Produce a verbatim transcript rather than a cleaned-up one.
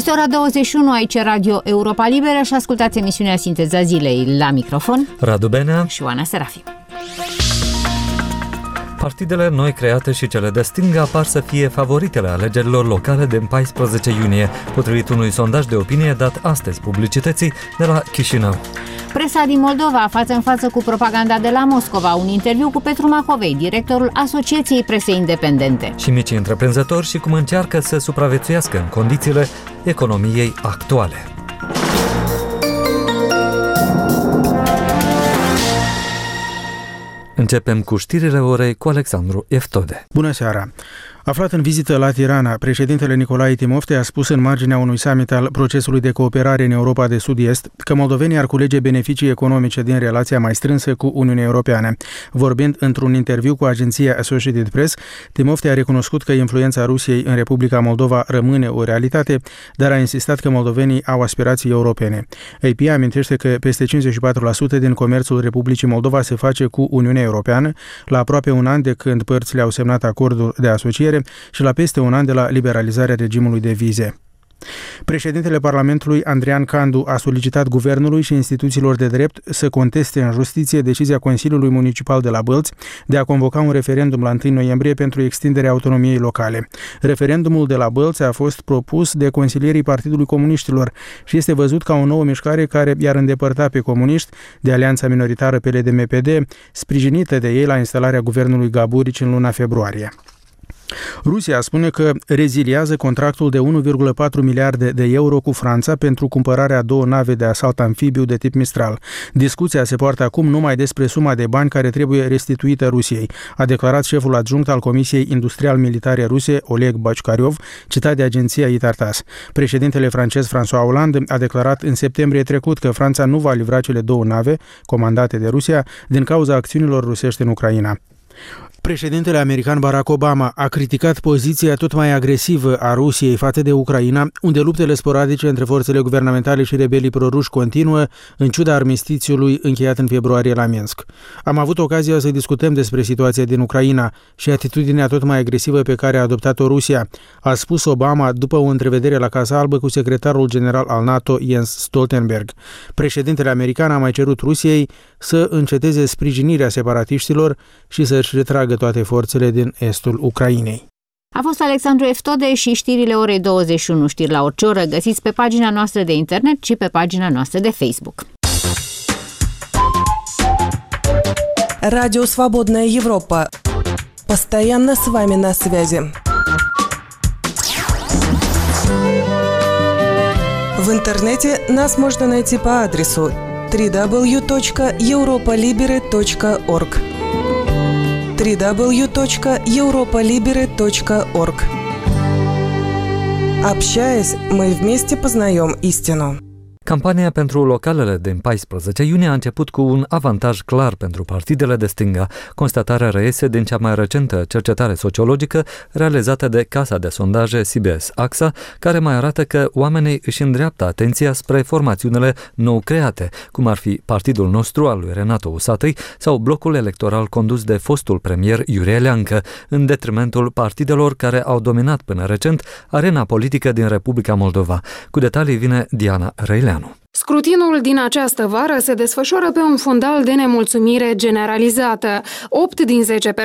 Este ora douăzeci și unu, aici Radio Europa Liberă și ascultați emisiunea Sinteza Zilei. La microfon Radu Benea și Oana Serafim. Partidele noi create și cele de stânga par să fie favoritele alegerilor locale de paisprezece iunie, potrivit unui sondaj de opinie dat astăzi publicității de la Chișinău. Presa din Moldova, față în față cu propaganda de la Moscova, un interviu cu Petru Macovei, directorul Asociației Presei Independente. Și micii întreprinzători și cum încearcă să supraviețuiască în condițiile economiei actuale. Începem cu știrile orei cu Alexandru Eftode. Bună seara! Aflat în vizită la Tirana, președintele Nicolae Timofte a spus în marginea unui summit al procesului de cooperare în Europa de Sud-Est că moldovenii ar culege beneficii economice din relația mai strânsă cu Uniunea Europeană. Vorbind într-un interviu cu agenția Associated Press, Timofte a recunoscut că influența Rusiei în Republica Moldova rămâne o realitate, dar a insistat că moldovenii au aspirații europene. A P amintește că peste cincizeci și patru la sută din comerțul Republicii Moldova se face cu Uniunea Europeană, la aproape un an de când părțile au semnat acordul de asociere și la peste un an de la liberalizarea regimului de vize. Președintele Parlamentului, Andrian Candu, a solicitat guvernului și instituțiilor de drept să conteste în justiție decizia Consiliului Municipal de la Bălți de a convoca un referendum la întâi noiembrie pentru extinderea autonomiei locale. Referendumul de la Bălți a fost propus de consilierii Partidului Comuniștilor și este văzut ca o nouă mișcare care i-ar îndepărta pe comuniști de alianța minoritară P L D M P D, sprijinită de ei la instalarea guvernului Gaburici în luna februarie. Rusia spune că reziliază contractul de unu virgulă patru miliarde de euro cu Franța pentru cumpărarea a două nave de asalt amfibiu de tip Mistral. Discuția se poartă acum numai despre suma de bani care trebuie restituită Rusiei, a declarat șeful adjunct al Comisiei Industrial-Militare Ruse, Oleg Bachkariov, citat de agenția Itartas. Președintele francez François Hollande a declarat în septembrie trecut că Franța nu va livra cele două nave comandate de Rusia din cauza acțiunilor rusești în Ucraina. Președintele american Barack Obama a criticat poziția tot mai agresivă a Rusiei față de Ucraina, unde luptele sporadice între forțele guvernamentale și rebelii proruși continuă, în ciuda armistițiului încheiat în februarie la Minsk. Am avut ocazia să discutăm despre situația din Ucraina și atitudinea tot mai agresivă pe care a adoptat-o Rusia, a spus Obama după o întrevedere la Casa Albă cu secretarul general al NATO, Jens Stoltenberg. Președintele american a mai cerut Rusiei să înceteze sprijinirea separatiștilor și să-și retragă toate forțele din estul Ucrainei. A fost Alexandru Eftode și știrile orei douăzeci și unu. Știri la orice oră găsiți pe pagina noastră de internet și pe pagina noastră de Facebook. Радио Свободная Европа. Постоянно с вами на связи. В интернете нас можно найти по адресу дабл ю дабл ю дабл ю точка европа либере точка орг. дабл ю дабл ю дабл ю точка европа либере точка орг. Общаясь, мы вместе познаем истину. Campania pentru localele din paisprezece iunie a început cu un avantaj clar pentru partidele de stânga. Constatarea reiese din cea mai recentă cercetare sociologică realizată de casa de sondaje C B S A X A, care mai arată că oamenii își îndreaptă atenția spre formațiunile nou create, cum ar fi Partidul Nostru al lui Renato Usatăi sau blocul electoral condus de fostul premier Iurie Leancă, în detrimentul partidelor care au dominat până recent arena politică din Republica Moldova. Cu detalii vine Diana Reileanu. Scrutinul din această vară se desfășoară pe un fundal de nemulțumire generalizată. opt din zece